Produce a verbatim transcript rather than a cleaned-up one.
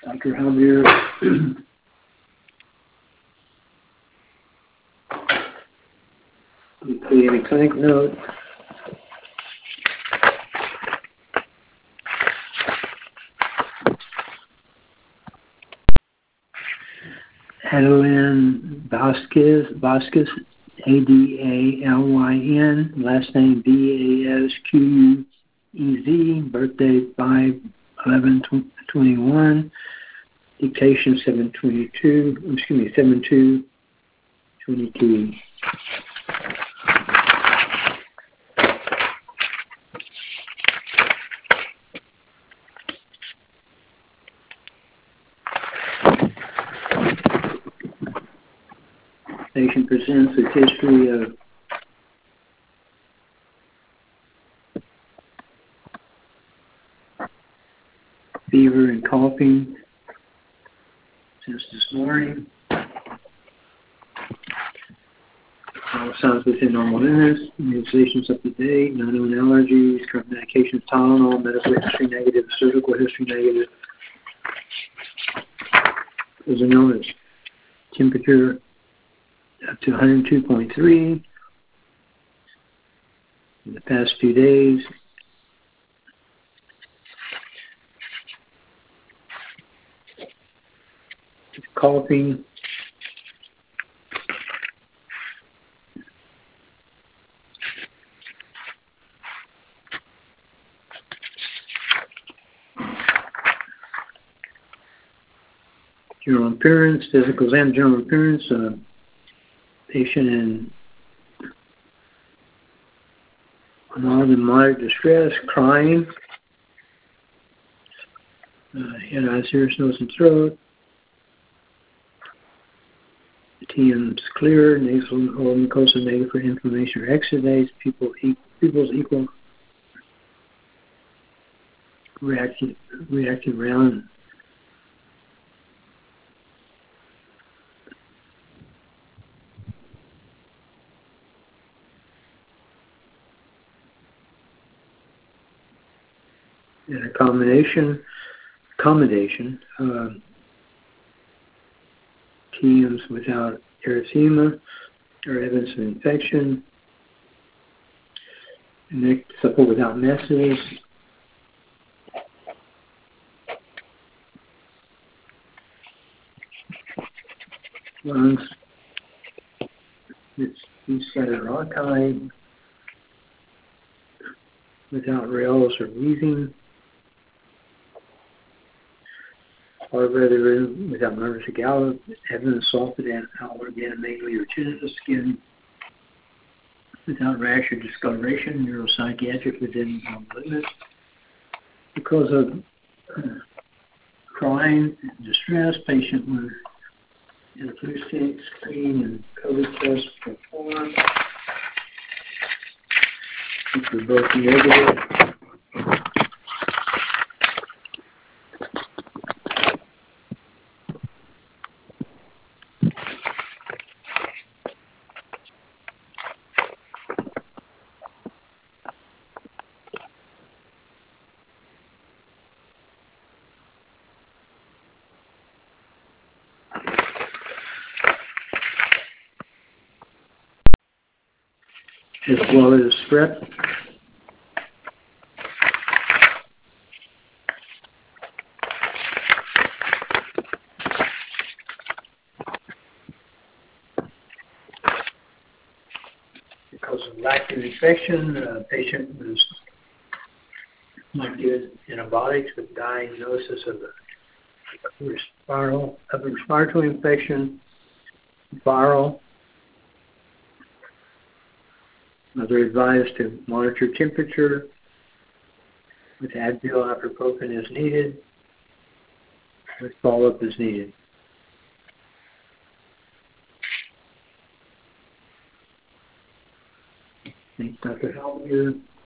Doctor Javier. We create a clinic note. Adeline Vasquez, Vasquez, A D A L Y N, last name V A S Q U E Z, birthday five eleven twenty-one, dictation seven twenty-two, excuse me, seven two twenty-two. Patient presents with history of fever and coughing since this morning. All signs within normal limits. Immunizations up to date. No known allergies. Current medications: Tylenol. Medical history negative. Surgical history negative. Those are known as temperature up to one hundred two point three in the past few days. Coughing. General appearance, physical and general appearance. Uh, patient in mild and moderate distress, crying. Uh, head, eyes, ears, nose, and throat. T M's clear, nasal or mucosal negative for inflammation or exudates. People, people's equal reactive, reactive round. And a combination, accommodation, uh, T Ms without erythema or evidence of infection, neck supple without messes, lungs with two-sided archive without rails or wheezing, or rather without murmurs or gallop, evidence salted and outward animately or tinnitus, skin without rash or discoloration, neuropsychiatric within normal limits. Because of uh, crying and distress, patient with an acoustic screen and COVID test performed, which were both negative. As well as strep. Because of lack of infection, the patient was might give antibiotics with diagnosis of a viral, of a respiratory infection, viral. They're advised to monitor temperature with Advil, ibuprofen as needed, with follow-up as needed. Thanks, Doctor Hallier.